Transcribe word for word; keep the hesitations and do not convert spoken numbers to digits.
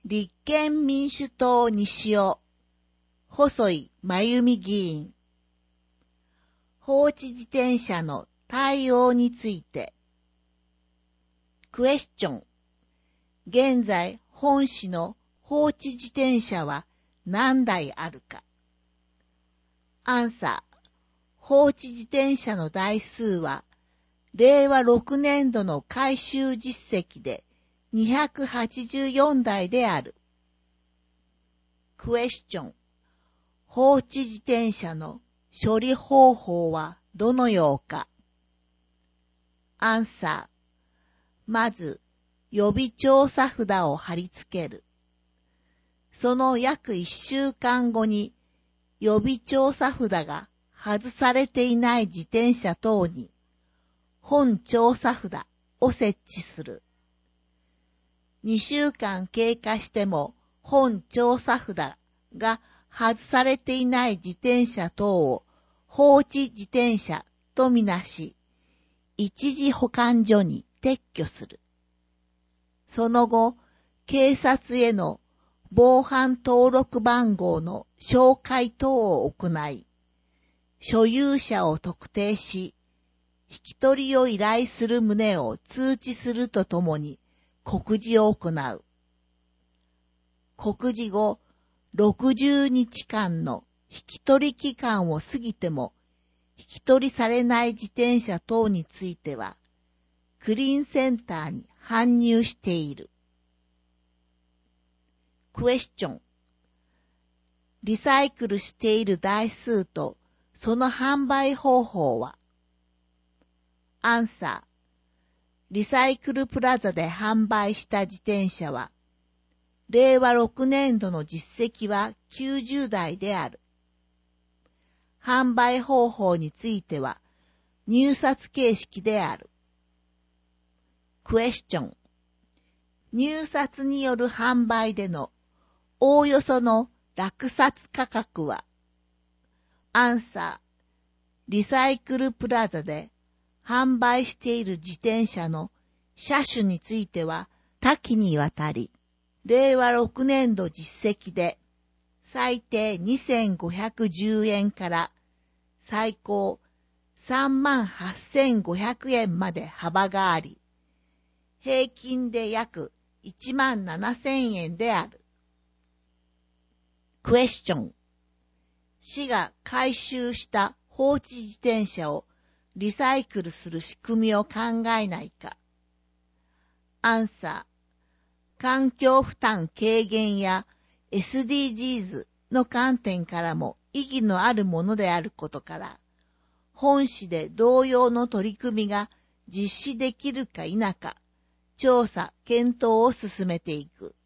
立憲民主党西尾、細井真由美議員。放置自転車の対応について。クエスチョン。現在、本市の放置自転車は何台あるか。アンサー。放置自転車の台数は、れいわろくねんどの回収実績でにひゃくはちじゅうよんだいである。クエスチョン。放置自転車の処理方法はどのようか。アンサー。まず、予備調査札を貼り付ける。その約いっしゅうかんごに予備調査札が外されていない自転車等に本調査札を設置する。にしゅうかん経過しても本調査札が外されていない自転車等を放置自転車とみなし、一時保管所に撤去する。その後、警察への防犯登録番号の照会等を行い、所有者を特定し、引き取りを依頼する旨を通知するとともに告示を行う。告示後、ろくじゅうにちかんの引き取り期間を過ぎても、引き取りされない自転車等については、クリーンセンターに搬入している。クエスチョン。リサイクルしている台数とその販売方法は。アンサー。リサイクルプラザで販売した自転車は、れいわろくねんどの実績はきゅうじゅうだいである。販売方法については、入札形式である。クエスチョン。入札による販売でのおおよその落札価格は。アンサー。リサイクルプラザで販売している自転車の車種については多岐にわたり、れいわろくねんど実績で最低にせんごひゃくじゅうえんから最高さんまんはっせんごひゃくえんまで幅があり、平均で約いちまんななせんえんである。クエスチョン。市が回収した放置自転車をリサイクルする仕組みを考えないか。アンサー。環境負担軽減や エスディージーズ の観点からも意義のあるものであることから、本市で同様の取り組みが実施できるか否か、調査・検討を進めていく。